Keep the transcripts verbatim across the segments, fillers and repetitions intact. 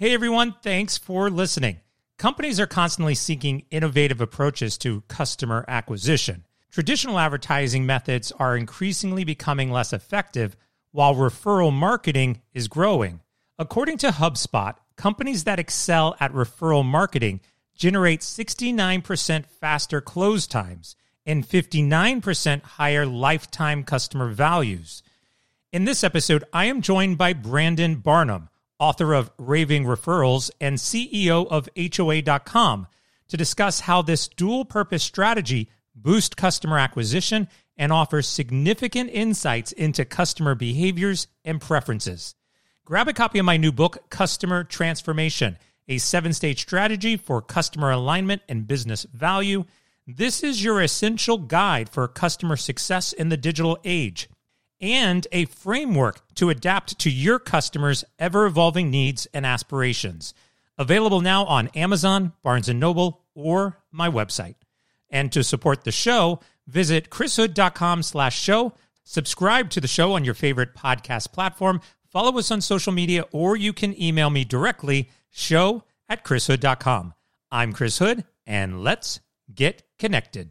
Hey everyone, thanks for listening. Companies are constantly seeking innovative approaches to customer acquisition. Traditional advertising methods are increasingly becoming less effective, while referral marketing is growing. According to HubSpot, companies that excel at referral marketing generate sixty-nine percent faster close times and fifty-nine percent higher lifetime customer values. In this episode, I am joined by Brandon Barnum, author of Raving Referrals and C E O of H O A dot com, to discuss how this dual-purpose strategy boosts customer acquisition and offers significant insights into customer behaviors and preferences. Grab a copy of my new book, Customer Transformation, a seven-stage strategy for customer alignment and business value. This is your essential guide for customer success in the digital age, and a framework to adapt to your customers' ever-evolving needs and aspirations. Available now on Amazon, Barnes and Noble, or my website. And to support the show, visit chrishood.com slash show, subscribe to the show on your favorite podcast platform, follow us on social media, or you can email me directly, show at chrishood dot com. I'm Chris Hood, and let's get connected.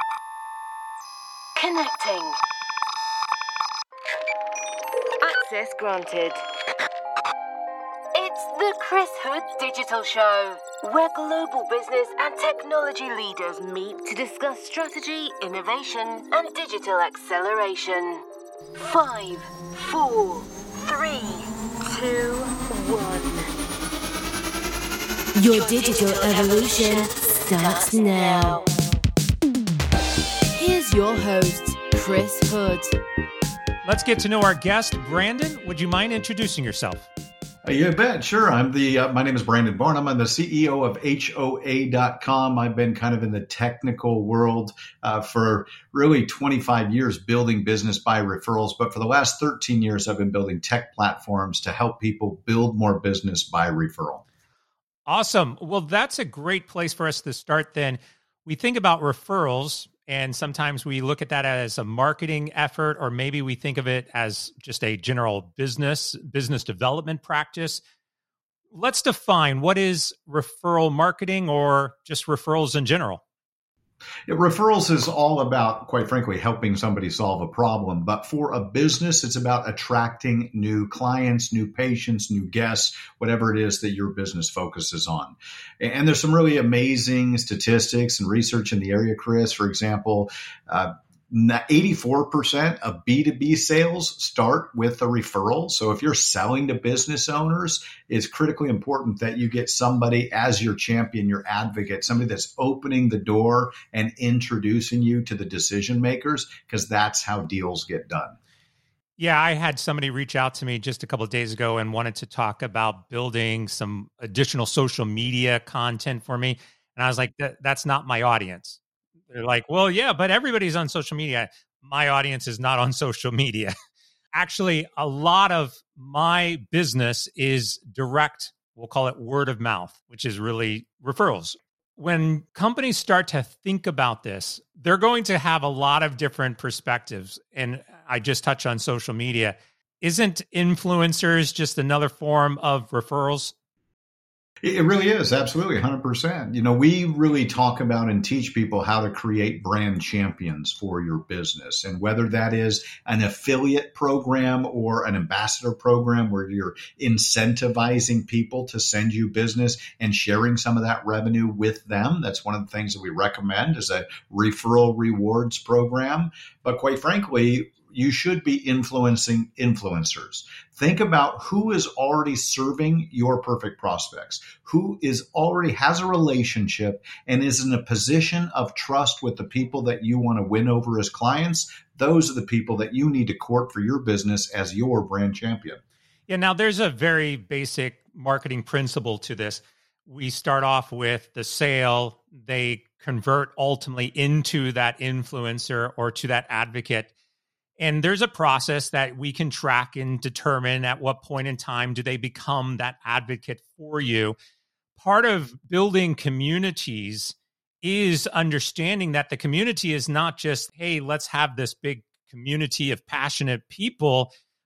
Connecting. Access granted. It's the Chris Hood Digital Show, where global business and technology leaders meet to discuss strategy, innovation, and digital acceleration. Five, four, three, two, one. Your digital evolution starts now. Here's your host, Chris Hood. Let's get to know our guest. Brandon, would you mind introducing yourself? Uh, you bet. Sure. I'm the, uh, my name is Brandon Barnum. I'm the C E O of H O A dot com. I've been kind of in the technical world uh, for really twenty-five years, building business by referrals. But for the last thirteen years, I've been building tech platforms to help people build more business by referral. Awesome. Well, that's a great place for us to start then. We think about referrals, and sometimes we look at that as a marketing effort, or maybe we think of it as just a general business, business development practice. Let's define what is referral marketing or just referrals in general. Yeah, referrals is all about, quite frankly, helping somebody solve a problem. But for a business, it's about attracting new clients, new patients, new guests, whatever it is that your business focuses on. And there's some really amazing statistics and research in the area, Chris. For example, uh, eighty-four percent of B two B sales start with a referral. So if you're selling to business owners, it's critically important that you get somebody as your champion, your advocate, somebody that's opening the door and introducing you to the decision makers, because that's how deals get done. Yeah, I had somebody reach out to me just a couple of days ago and wanted to talk about building some additional social media content for me. And I was like, that, that's not my audience. They're like, well, yeah, but everybody's on social media. My audience is not on social media. Actually, a lot of my business is direct, we'll call it word of mouth, which is really referrals. When companies start to think about this, they're going to have a lot of different perspectives. And I just touched on social media. Isn't influencers just another form of referrals? It really is. Absolutely. one hundred percent. You know, we really talk about and teach people how to create brand champions for your business. And whether that is an affiliate program or an ambassador program where you're incentivizing people to send you business and sharing some of that revenue with them. That's one of the things that we recommend is a referral rewards program. But quite frankly, you should be influencing influencers. Think about who is already serving your perfect prospects, who is already has a relationship and is in a position of trust with the people that you want to win over as clients. Those are the people that you need to court for your business as your brand champion. Yeah, now there's a very basic marketing principle to this. We start off with the sale. They convert ultimately into that influencer or to that advocate. And there's a process that we can track and determine at what point in time do they become that advocate for you. Part of building communities is understanding that the community is not just, hey, let's have this big community of passionate people,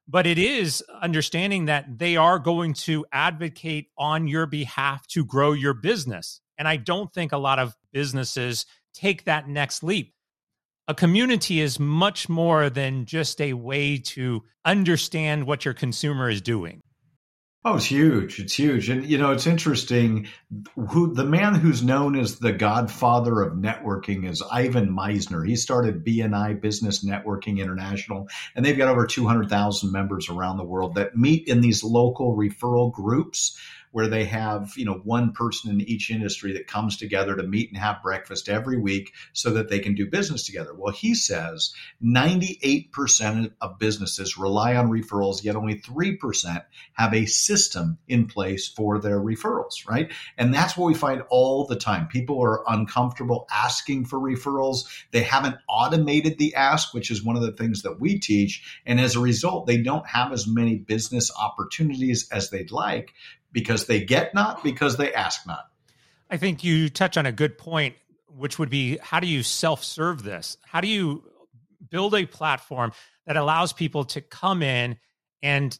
but it is understanding that they are going to advocate on your behalf to grow your business. And I don't think a lot of businesses take that next leap. A community is much more than just a way to understand what your consumer is doing. Oh, it's huge. It's huge. And, you know, it's interesting. Who the man who's known as the godfather of networking is Ivan Misner. He started B N I, Business Networking International, and they've got over two hundred thousand members around the world that meet in these local referral groups where they have, you know, one person in each industry that comes together to meet and have breakfast every week so that they can do business together. Well, he says ninety-eight percent of businesses rely on referrals, yet only three percent have a system in place for their referrals, right? And that's what we find all the time. People are uncomfortable asking for referrals. They haven't automated the ask, which is one of the things that we teach. And as a result, they don't have as many business opportunities as they'd like, because they get not, because they ask not. I think you touch on a good point, which would be, how do you self-serve this? How do you build a platform that allows people to come in and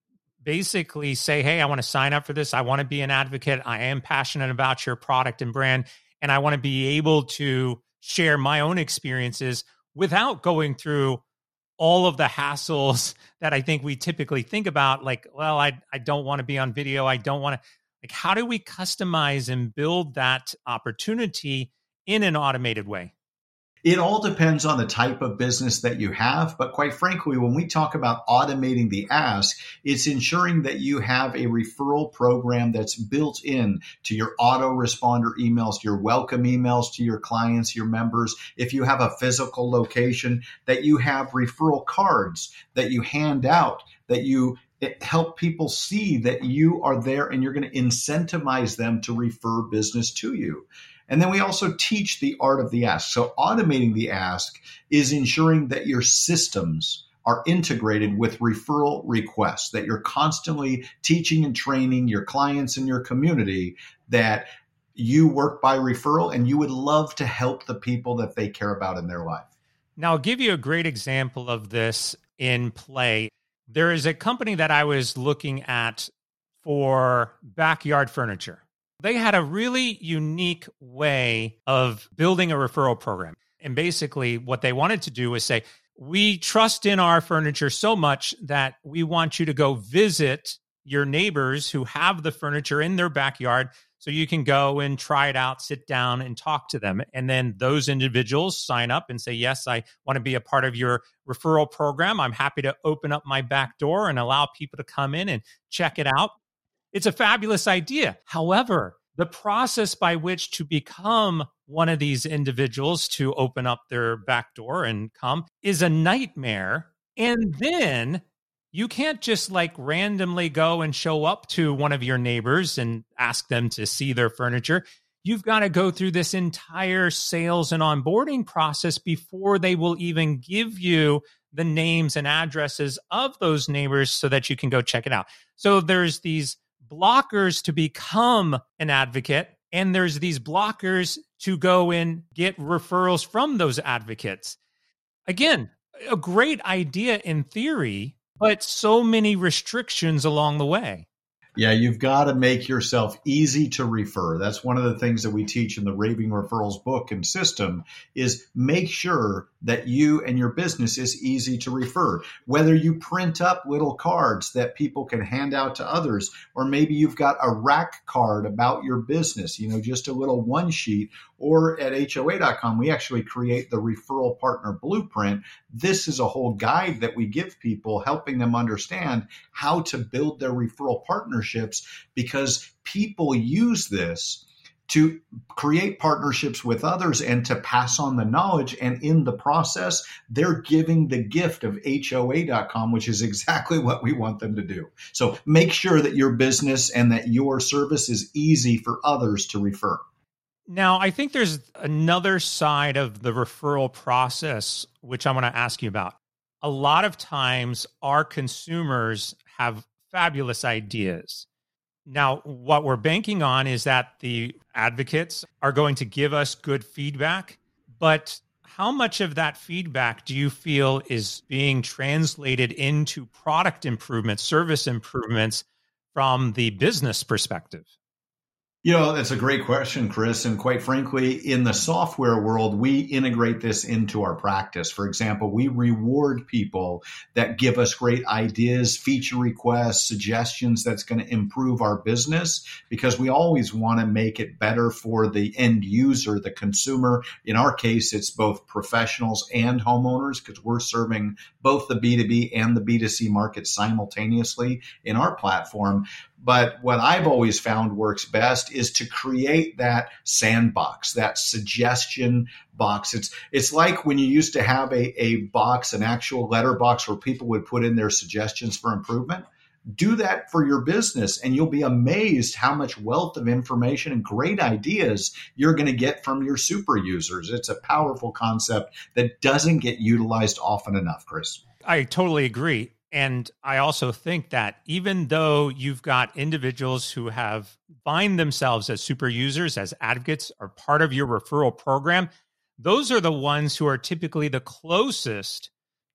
basically say, hey, I want to sign up for this. I want to be an advocate. I am passionate about your product and brand, and I want to be able to share my own experiences without going through all of the hassles that I think we typically think about, like, well, I I don't want to be on video. I don't want to, like, how do we customize and build that opportunity in an automated way? It all depends on the type of business that you have. But quite frankly, when we talk about automating the ask, it's ensuring that you have a referral program that's built in to your autoresponder emails, to your welcome emails to your clients, your members. If you have a physical location, that you have referral cards that you hand out, that you It help people see that you are there and you're going to incentivize them to refer business to you. And then we also teach the art of the ask. So automating the ask is ensuring that your systems are integrated with referral requests, that you're constantly teaching and training your clients and your community that you work by referral and you would love to help the people that they care about in their life. Now, I'll give you a great example of this in play. There is a company that I was looking at for backyard furniture. They had a really unique way of building a referral program. And basically what they wanted to do was say, we trust in our furniture so much that we want you to go visit your neighbors who have the furniture in their backyard so you can go and try it out, sit down and talk to them. And then those individuals sign up and say, yes, I want to be a part of your referral program. I'm happy to open up my back door and allow people to come in and check it out. It's a fabulous idea. However, the process by which to become one of these individuals to open up their back door and come is a nightmare. And then you can't just like randomly go and show up to one of your neighbors and ask them to see their furniture. You've got to go through this entire sales and onboarding process before they will even give you the names and addresses of those neighbors so that you can go check it out. So there's these blockers to become an advocate, and there's these blockers to go and get referrals from those advocates. Again, a great idea in theory, but so many restrictions along the way. Yeah, you've got to make yourself easy to refer. That's one of the things that we teach in the Raving Referrals book and system is make sure that you and your business is easy to refer. Whether you print up little cards that people can hand out to others, or maybe you've got a rack card about your business, you know, just a little one sheet, or at H O A dot com, we actually create the referral partner blueprint. This is a whole guide that we give people, helping them understand how to build their referral partnerships, because people use this to create partnerships with others and to pass on the knowledge. And in the process, they're giving the gift of H O A dot com, which is exactly what we want them to do. So make sure that your business and that your service is easy for others to refer. Now, I think there's another side of the referral process, which I want to ask you about. A lot of times our consumers have fabulous ideas. Now, what we're banking on is that the advocates are going to give us good feedback, but how much of that feedback do you feel is being translated into product improvements, service improvements from the business perspective? You know, that's a great question, Chris. And quite frankly, in the software world, we integrate this into our practice. For example, we reward people that give us great ideas, feature requests, suggestions that's going to improve our business, because we always want to make it better for the end user, the consumer. In our case, it's both professionals and homeowners, because we're serving both the B two B and the B two C market simultaneously in our platform. But what I've always found works best is to create that sandbox, that suggestion box. It's it's like when you used to have a, a box, an actual letter box where people would put in their suggestions for improvement. Do that for your business, and you'll be amazed how much wealth of information and great ideas you're going to get from your super users. It's a powerful concept that doesn't get utilized often enough, Chris. I totally agree. And I also think that even though you've got individuals who have defined themselves as super users, as advocates, or part of your referral program, those are the ones who are typically the closest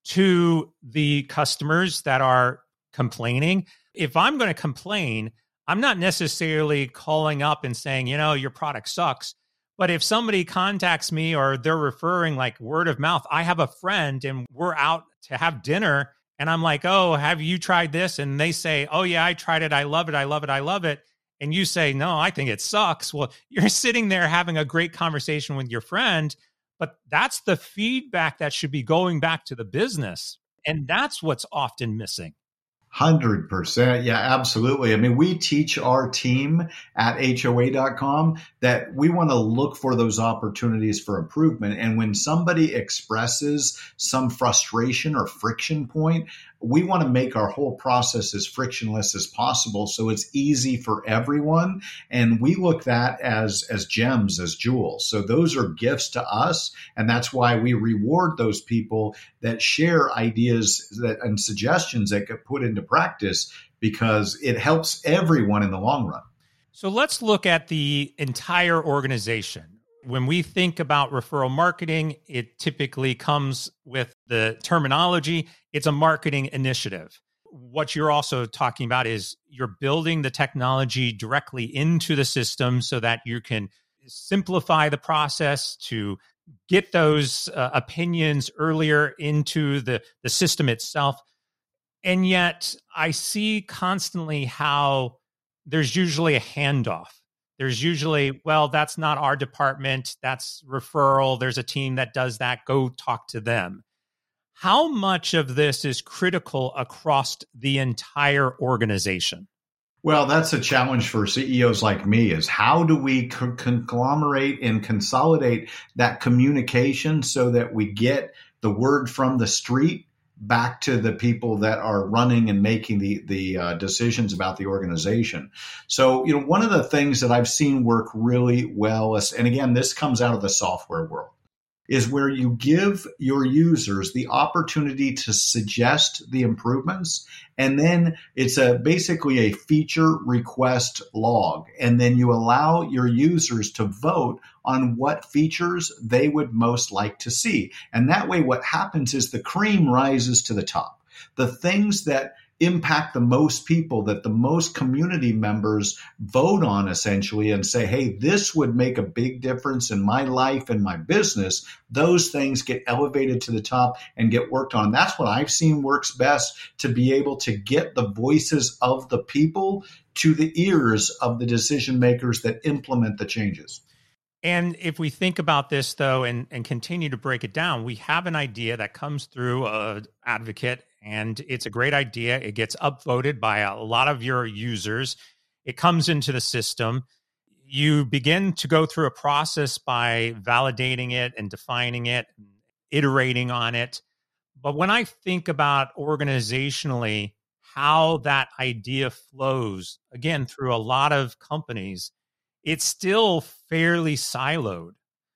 to the customers that are complaining. If I'm going to complain, I'm not necessarily calling up and saying, you know, your product sucks. But if somebody contacts me or they're referring like word of mouth, I have a friend and we're out to have dinner. And I'm like, oh, have you tried this? And they say, oh, yeah, I tried it. I love it. I love it. I love it. And you say, no, I think it sucks. Well, you're sitting there having a great conversation with your friend, but that's the feedback that should be going back to the business. And that's what's often missing. one hundred percent. Yeah, absolutely. I mean, we teach our team at H O A dot com that we want to look for those opportunities for improvement. And when somebody expresses some frustration or friction point, we want to make our whole process as frictionless as possible so it's easy for everyone. And we look that as, as gems, as jewels. So those are gifts to us. And that's why we reward those people that share ideas that and suggestions that get put into practice, because it helps everyone in the long run. So let's look at the entire organization. When we think about referral marketing, it typically comes with the terminology. It's a marketing initiative. What you're also talking about is you're building the technology directly into the system so that you can simplify the process to get those uh, opinions earlier into the, the system itself. And yet I see constantly how there's usually a handoff. There's usually, well, that's not our department. That's referral. There's a team that does that. Go talk to them. How much of this is critical across the entire organization? Well, that's a challenge for C E Os like me, is how do we co- conglomerate and consolidate that communication so that we get the word from the street back to the people that are running and making the, the uh, decisions about the organization. So, you know, one of the things that I've seen work really well is, and again, this comes out of the software world, is where you give your users the opportunity to suggest the improvements. And then it's a basically a feature request log. And then you allow your users to vote on what features they would most like to see. And that way, what happens is the cream rises to the top. The things that impact the most people, that the most community members vote on essentially and say, hey, this would make a big difference in my life and my business, those things get elevated to the top and get worked on. That's what I've seen works best, to be able to get the voices of the people to the ears of the decision makers that implement the changes. And if we think about this, though, and, and continue to break it down, we have an idea that comes through an advocate, and it's a great idea. It gets upvoted by a lot of your users. It comes into the system. You begin to go through a process by validating it and defining it, and iterating on it. But when I think about organizationally how that idea flows, again, through a lot of companies, it's still fairly siloed.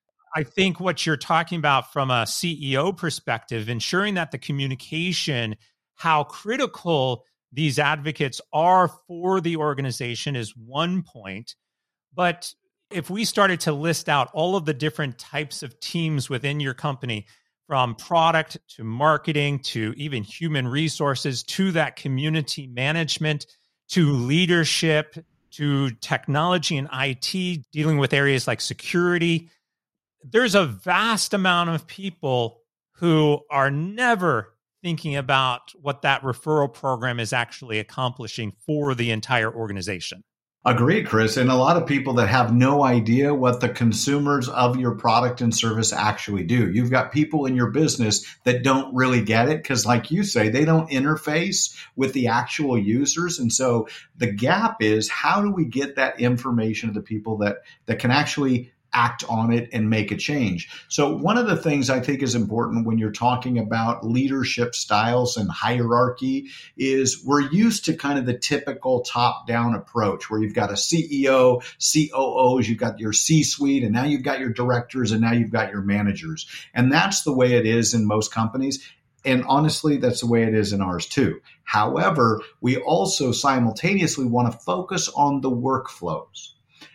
I think what you're talking about from a C E O perspective, ensuring that the communication, how critical these advocates are for the organization, is one point. But If we started to list out all of the different types of teams within your company, from product to marketing to even human resources to that community management to leadership to technology and I T, dealing with areas like security, there's a vast amount of people who are never thinking about what that referral program is actually accomplishing for the entire organization. Agreed, Chris. And a lot of people that have no idea what the consumers of your product and service actually do. You've got people in your business that don't really get it because, like you say, they don't interface with the actual users. And so the gap is, how do we get that information to the people that, that can actually act on it and make a change? So one of the things I think is important when you're talking about leadership styles and hierarchy is we're used to kind of the typical top-down approach where you've got a C E O, C O Os, you've got your C-suite, and now you've got your directors, and now you've got your managers. And that's the way it is in most companies. And honestly, that's the way it is in ours too. However, we also simultaneously want to focus on the workflows.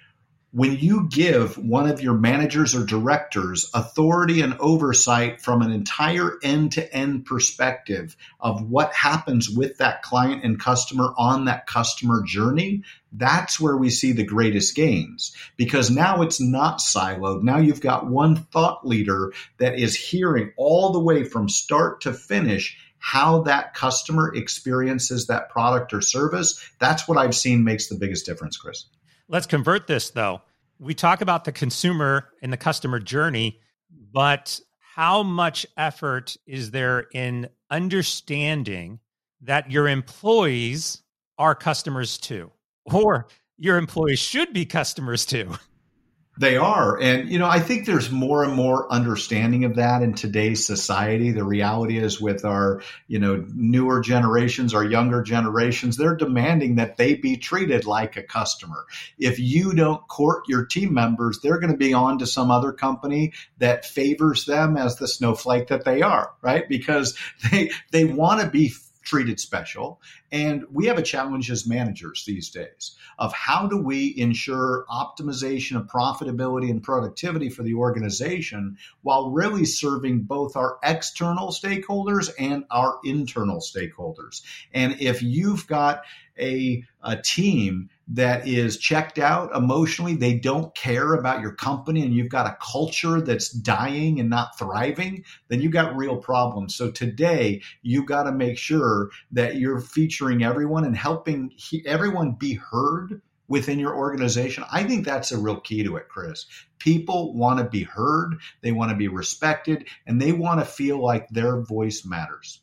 When you give one of your managers or directors authority and oversight from an entire end-to-end perspective of what happens with that client and customer on that customer journey, that's where we see the greatest gains, because now it's not siloed. Now you've got one thought leader that is hearing all the way from start to finish how that customer experiences that product or service. That's what I've seen makes the biggest difference, Chris. Let's convert this, though. We talk about the consumer and the customer journey, but how much effort is there in understanding that your employees are customers too, or your employees should be customers too? They are. And, you know, I think there's more and more understanding of that in today's society. The reality is with our, you know, newer generations, our younger generations, they're demanding that they be treated like a customer. If you don't court your team members, they're going to be on to some other company that favors them as the snowflake that they are, right? Because they, they want to be treated special. And we have a challenge as managers these days of how do we ensure optimization of profitability and productivity for the organization while really serving both our external stakeholders and our internal stakeholders. And if you've got a, a team that is checked out emotionally, they don't care about your company, and you've got a culture that's dying and not thriving, then you've got real problems. So today, you've got to make sure that you're featuring everyone and helping he, everyone be heard within your organization. I think that's a real key to it, Chris. People want to be heard, they want to be respected, and they want to feel like their voice matters.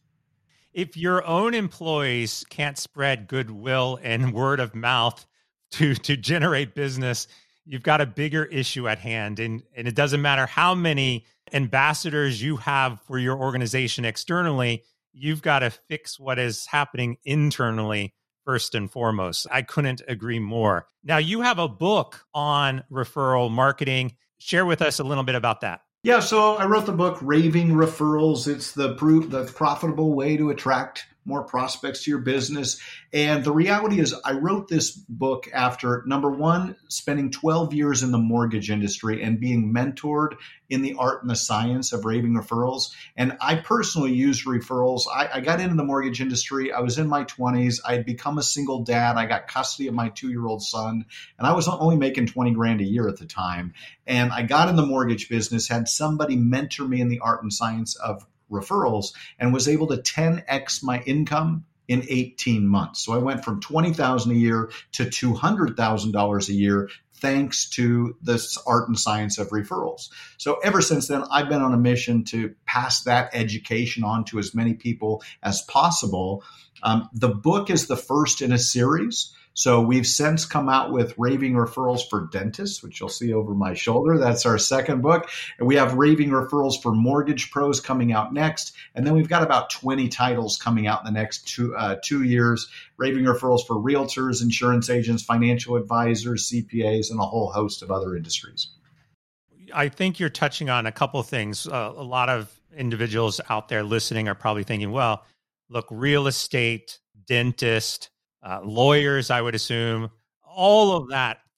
If your own employees can't spread goodwill and word of mouth to, to generate business, you've got a bigger issue at hand. And, and it doesn't matter how many ambassadors you have for your organization externally, you've got to fix what is happening internally first and foremost. I couldn't agree more. Now, you have a book on referral marketing. Share with us a little bit about that. Yeah, so I wrote the book, Raving Referrals. It's the proof, the profitable way to attract more prospects to your business. And the reality is I wrote this book after, number one, spending twelve years in the mortgage industry and being mentored in the art and the science of raving referrals. And I personally use referrals. I, I got into the mortgage industry. I was in my twenties. I had become a single dad. I got custody of my two-year-old son, and I was only making twenty grand a year at the time. And I got in the mortgage business, had somebody mentor me in the art and science of referrals, and was able to ten X my income in eighteen months. So I went from twenty thousand dollars a year to two hundred thousand dollars a year, thanks to this art and science of referrals. So ever since then, I've been on a mission to pass that education on to as many people as possible. Um, the book is the first in a series. So we've since come out with Raving Referrals for Dentists, which you'll see over my shoulder. That's our second book. And we have Raving Referrals for Mortgage Pros coming out next. And then we've got about twenty titles coming out in the next two, uh, two years. Raving Referrals for Realtors, Insurance Agents, Financial Advisors, C P As, and a whole host of other industries. I think you're touching on a couple of things. Uh, a lot of individuals out there listening are probably thinking, well, look, real estate, dentist, Uh, lawyers, I would assume, all of that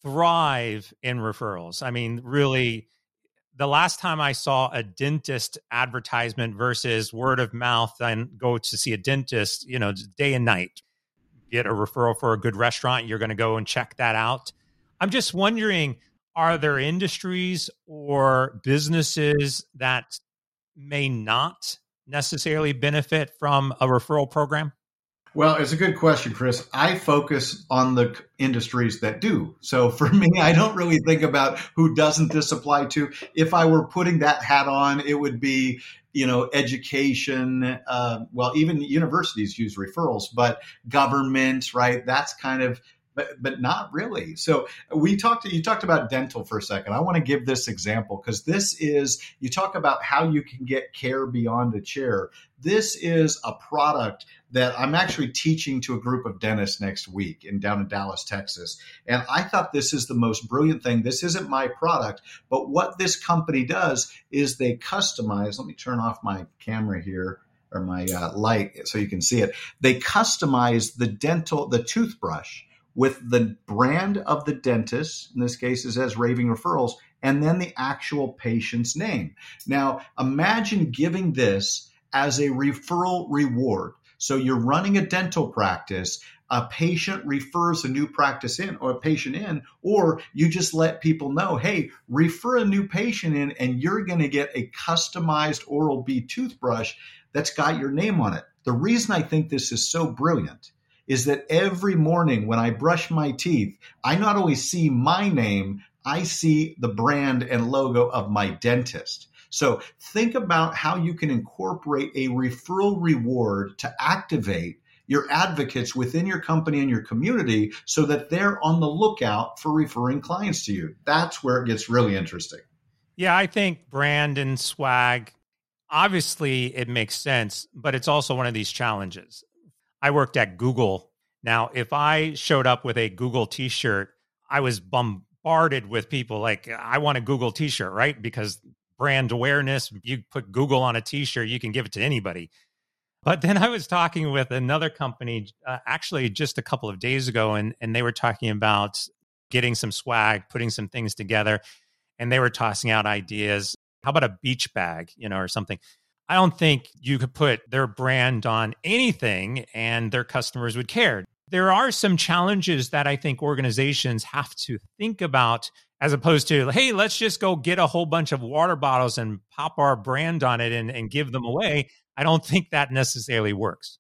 thrive in referrals. I mean, really, the last time I saw a dentist advertisement versus word of mouth and go to see a dentist, you know, day and night, get a referral for a good restaurant, you're going to go and check that out. I'm just wondering, are there industries or businesses that may not necessarily benefit from a referral program? Well, it's a good question, Chris. I focus on the industries that do. So for me, I don't really think about who doesn't this apply to. If I were putting that hat on, it would be, you know, education. Uh, well, even universities use referrals, but government, right? That's kind of, but but not really. So we talked. You talked about dental for a second. I want to give this example because this is, you talk about how you can get care beyond a chair. This is a product that I'm actually teaching to a group of dentists next week in down in Dallas, Texas. And I thought this is the most brilliant thing. This isn't my product, but what this company does is they customize. Let me turn off my camera here, or my uh, light, so you can see it. They customize the dental, the toothbrush, with the brand of the dentist, in this case it says Raving Referrals, and then the actual patient's name. Now, imagine giving this as a referral reward. So you're running a dental practice, a patient refers a new practice in or a patient in, or you just let people know, hey, refer a new patient in and you're going to get a customized Oral-B toothbrush that's got your name on it. The reason I think this is so brilliant is that every morning when I brush my teeth, I not only see my name, I see the brand and logo of my dentist. So think about how you can incorporate a referral reward to activate your advocates within your company and your community so that they're on the lookout for referring clients to you. That's where it gets really interesting. Yeah, I think brand and swag, obviously it makes sense, but it's also one of these challenges. I worked at Google. Now, if I showed up with a Google t-shirt, I was bombarded with people like, I want a Google t-shirt, right? Because brand awareness, you put Google on a t-shirt, you can give it to anybody. But then I was talking with another company, uh, actually just a couple of days ago, and, and they were talking about getting some swag, putting some things together, and they were tossing out ideas. How about a beach bag, you know, or something? I don't think you could put their brand on anything and their customers would care. There are some challenges that I think organizations have to think about, as opposed to, hey, let's just go get a whole bunch of water bottles and pop our brand on it and, and give them away. I don't think that necessarily works.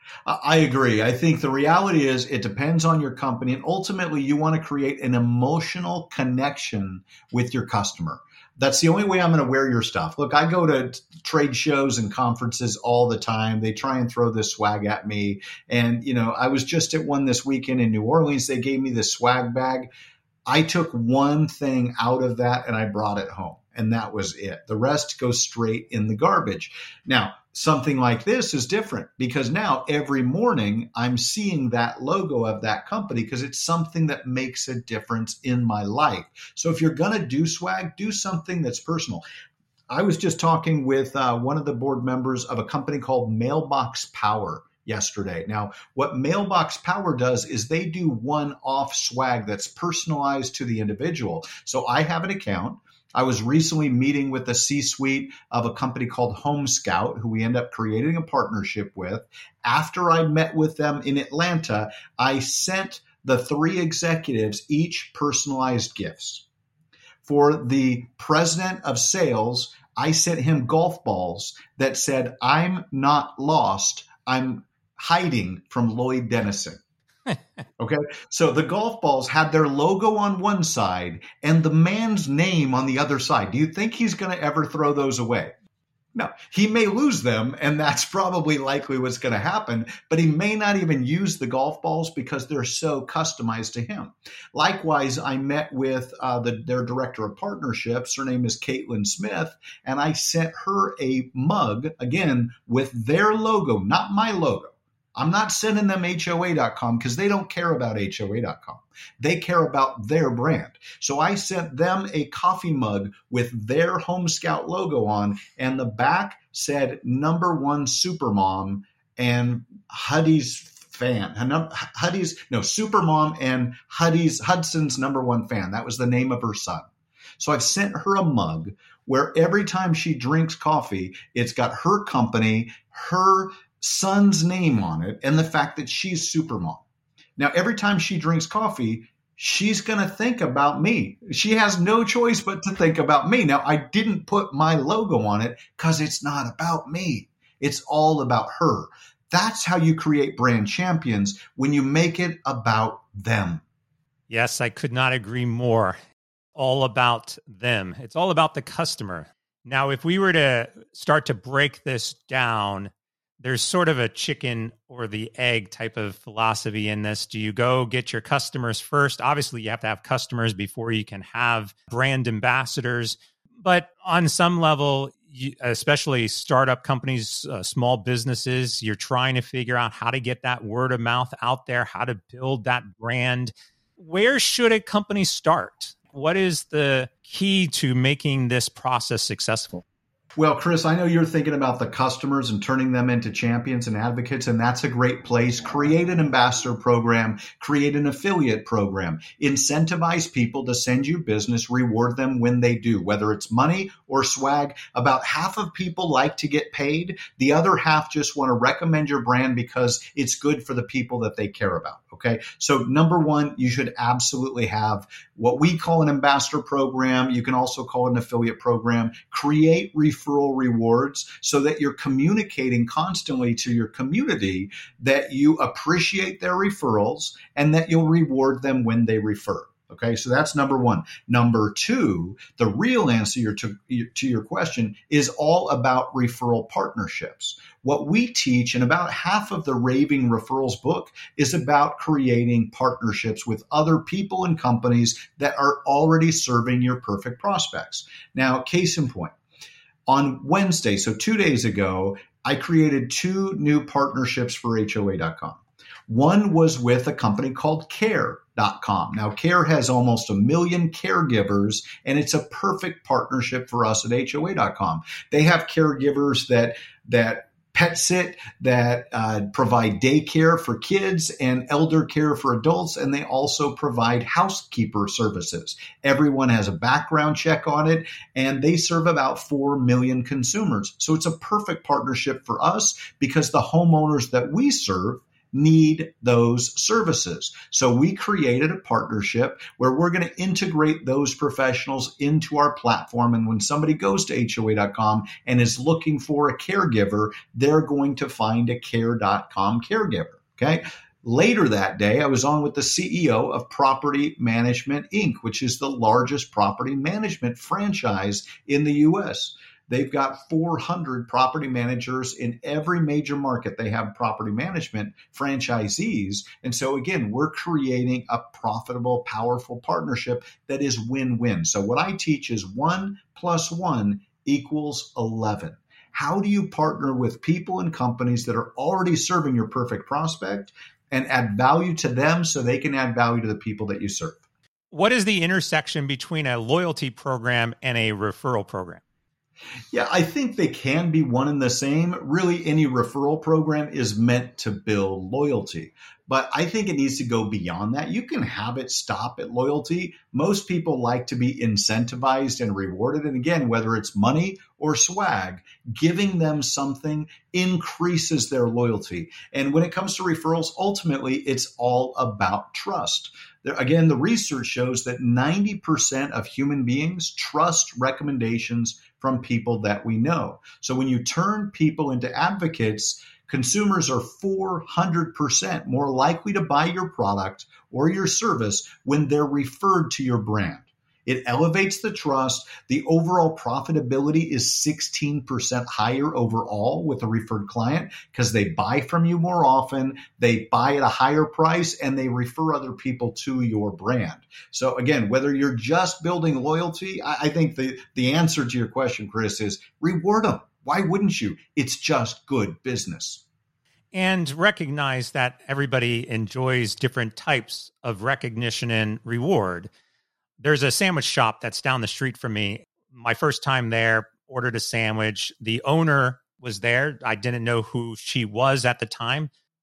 I agree. I think the reality is it depends on your company. And ultimately, you want to create an emotional connection with your customer. That's the only way I'm going to wear your stuff. Look, I go to trade shows and conferences all the time. They try and throw this swag at me. And, you know, I was just at one this weekend in New Orleans. They gave me this swag bag. I took one thing out of that and I brought it home. And that was it. The rest goes straight in the garbage. Now, something like this is different because now every morning I'm seeing that logo of that company because it's something that makes a difference in my life. So if you're going to do swag, do something that's personal. I was just talking with uh, one of the board members of a company called Mailbox Power yesterday. Now, what Mailbox Power does is they do one-off swag that's personalized to the individual. So I have an account. I was recently meeting with the C-suite of a company called Home Scout, who we end up creating a partnership with. After I met with them in Atlanta, I sent the three executives each personalized gifts. For the president of sales, I sent him golf balls that said, "I'm not lost. I'm hiding from Lloyd Dennison." Okay. So the golf balls had their logo on one side and the man's name on the other side. Do you think he's going to ever throw those away? No, he may lose them, and that's probably likely what's going to happen, but he may not even use the golf balls because they're so customized to him. Likewise, I met with uh, the, their director of partnerships. Her name is Caitlin Smith, and I sent her a mug, again, with their logo, not my logo. I'm not sending them H O A dot com because they don't care about H O A dot com. They care about their brand. So I sent them a coffee mug with their Home Scout logo on, and the back said number one supermom and Huddy's fan. Huddy's, no, Supermom and Huddy's, Hudson's number one fan. That was the name of her son. So I've sent her a mug where every time she drinks coffee, it's got her company, her son's name on it, and the fact that she's Supermom. Now, every time she drinks coffee, she's going to think about me. She has no choice but to think about me. Now, I didn't put my logo on it because it's not about me. It's all about her. That's how you create brand champions, when you make it about them. Yes, I could not agree more. All about them. It's all about the customer. Now, if we were to start to break this down, there's sort of a chicken or the egg type of philosophy in this. Do you go get your customers first? Obviously, you have to have customers before you can have brand ambassadors. But on some level, you, especially startup companies, uh, small businesses, you're trying to figure out how to get that word of mouth out there, how to build that brand. Where should a company start? What is the key to making this process successful? Well, Chris, I know you're thinking about the customers and turning them into champions and advocates, and that's a great place. Create an ambassador program, create an affiliate program, incentivize people to send you business, reward them when they do, whether it's money or swag. About half of people like to get paid. The other half just want to recommend your brand because it's good for the people that they care about. Okay. So number one, you should absolutely have what we call an ambassador program. You can also call it an affiliate program. Create referral rewards so that you're communicating constantly to your community that you appreciate their referrals and that you'll reward them when they refer. Okay, so that's number one. Number two, the real answer to, to your question is all about referral partnerships. What we teach, and about half of the Raving Referrals book, is about creating partnerships with other people and companies that are already serving your perfect prospects. Now, case in point, on Wednesday, so two days ago, I created two new partnerships for H O A dot com. One was with a company called care dot com. Now, Care has almost a million caregivers, and it's a perfect partnership for us at H O A dot com. They have caregivers that that pet sit, that uh, provide daycare for kids and elder care for adults, and they also provide housekeeper services. Everyone has a background check on it, and they serve about four million consumers. So it's a perfect partnership for us because the homeowners that we serve need those services. So we created a partnership where we're going to integrate those professionals into our platform. And when somebody goes to H O A dot com and is looking for a caregiver, they're going to find a care dot com caregiver. Okay. Later that day, I was on with the C E O of Property Management Incorporated, which is the largest property management franchise in the U S. They've got four hundred property managers in every major market. They have property management franchisees. And so again, we're creating a profitable, powerful partnership that is win-win. So what I teach is one plus one equals eleven. How do you partner with people and companies that are already serving your perfect prospect and add value to them so they can add value to the people that you serve? What is the intersection between a loyalty program and a referral program? Yeah, I think they can be one and the same. Really, any referral program is meant to build loyalty. But I think it needs to go beyond that. You can have it stop at loyalty. Most people like to be incentivized and rewarded. And again, whether it's money or swag, giving them something increases their loyalty. And when it comes to referrals, ultimately, it's all about trust. There, again, the research shows that ninety percent of human beings trust recommendations from people that we know. So when you turn people into advocates, consumers are four hundred percent more likely to buy your product or your service when they're referred to your brand. It elevates the trust. The overall profitability is sixteen percent higher overall with a referred client because they buy from you more often, they buy at a higher price, and they refer other people to your brand. So again, whether you're just building loyalty, I think the, the answer to your question, Chris, is reward them. Why wouldn't you? It's just good business. And recognize that everybody enjoys different types of recognition and reward. There's a sandwich shop that's down the street from me. My first time there, ordered a sandwich. The owner was there. I didn't know who she was at the time.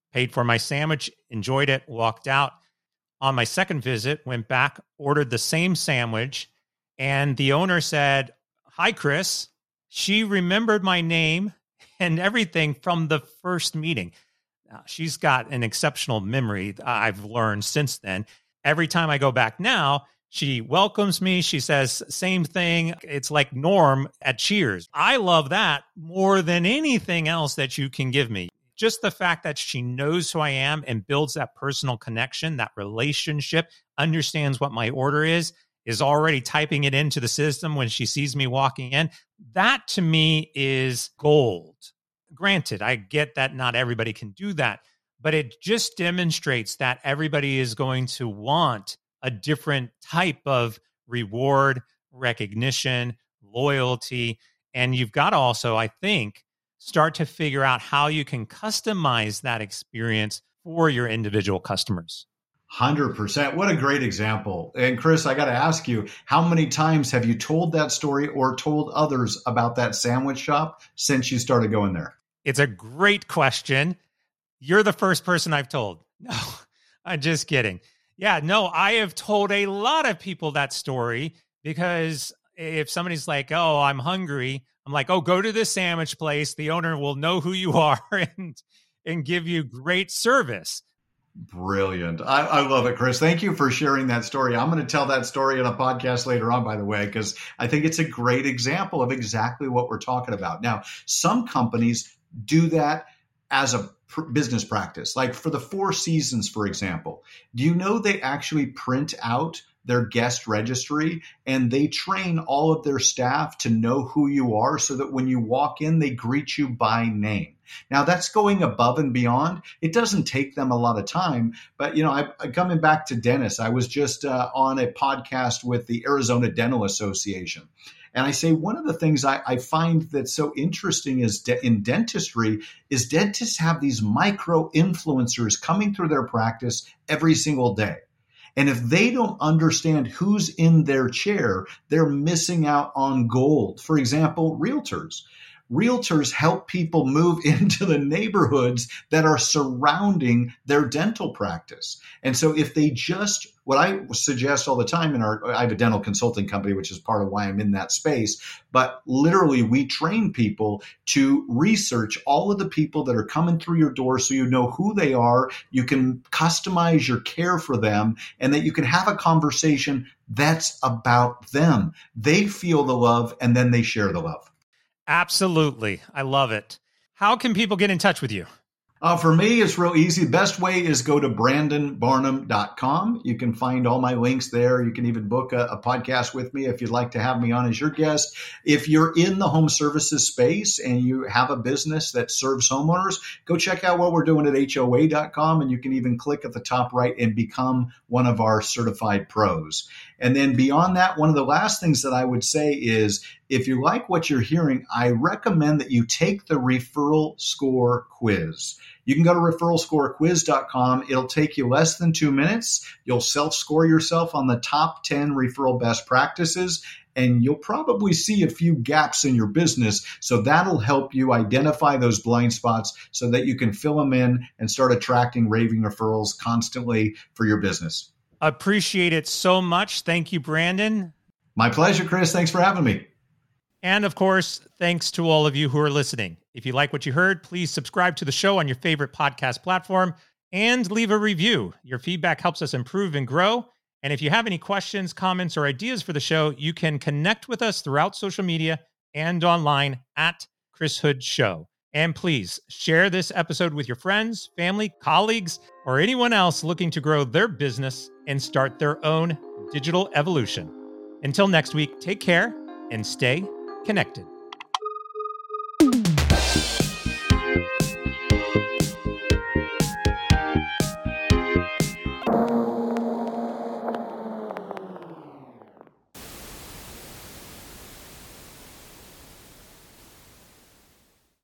paid for my sandwich, enjoyed it, walked out. On my second visit, went back, ordered the same sandwich, and the owner said, "Hi, Chris." She remembered my name and everything from the first meeting. Now, she's got an exceptional memory, I've learned since then. Every time I go back now, she welcomes me. She says, same thing. It's like Norm at Cheers. I love that more than anything else that you can give me. Just the fact that she knows who I am and builds that personal connection, that relationship, understands what my order is, is already typing it into the system when she sees me walking in. That to me is gold. Granted, I get that not everybody can do that, but it just demonstrates that everybody is going to want a different type of reward, recognition, loyalty. And you've got to also, I think, start to figure out how you can customize that experience for your individual customers. one hundred percent. What a great example. And Chris, I got to ask you, how many times have you told that story or told others about that sandwich shop since you started going there? It's a great question. You're the first person I've told. No, I'm just kidding. Yeah, no, I have told a lot of people that story because if somebody's like, oh, I'm hungry, I'm like, oh, go to this sandwich place. The owner will know who you are and, and give you great service. Brilliant. I, I love it, Chris. Thank you for sharing that story. I'm going to tell that story in a podcast later on, by the way, because I think it's a great example of exactly what we're talking about. Now, some companies do that as a pr- business practice. Like for the Four Seasons, for example, do you know they actually print out their guest registry and they train all of their staff to know who you are so that when you walk in, they greet you by name. Now that's going above and beyond. It doesn't take them a lot of time, but you know, I, I coming back to dentists, I was just uh, on a podcast with the Arizona Dental Association. And I say one of the things I, I find that's so interesting is de- in dentistry is dentists have these micro influencers coming through their practice every single day. And if they don't understand who's in their chair, they're missing out on gold. For example, realtors. Realtors help people move into the neighborhoods that are surrounding their dental practice. And so if they just, what I suggest all the time in our, I have a dental consulting company, which is part of why I'm in that space, but literally we train people to research all of the people that are coming through your door so you know who they are, you can customize your care for them, and that you can have a conversation that's about them. They feel the love and then they share the love. Absolutely. I love it. How can people get in touch with you? Uh, for me, it's real easy. The best way is go to brandon barnum dot com. You can find all my links there. You can even book a, a podcast with me if you'd like to have me on as your guest. If you're in the home services space and you have a business that serves homeowners, go check out what we're doing at H O A dot com. And you can even click at the top right and become one of our certified pros. And then beyond that, one of the last things that I would say is if you like what you're hearing, I recommend that you take the referral score quiz. You can go to referral score quiz dot com. It'll take you less than two minutes. You'll self-score yourself on the top ten referral best practices, and you'll probably see a few gaps in your business. So that'll help you identify those blind spots so that you can fill them in and start attracting raving referrals constantly for your business. Appreciate it so much. Thank you, Brandon. My pleasure, Chris. Thanks for having me. And of course, thanks to all of you who are listening. If you like what you heard, please subscribe to the show on your favorite podcast platform and leave a review. Your feedback helps us improve and grow. And if you have any questions, comments, or ideas for the show, you can connect with us throughout social media and online at Chris Hood Show. And please share this episode with your friends, family, colleagues, or anyone else looking to grow their business and start their own digital evolution. Until next week, take care and stay connected.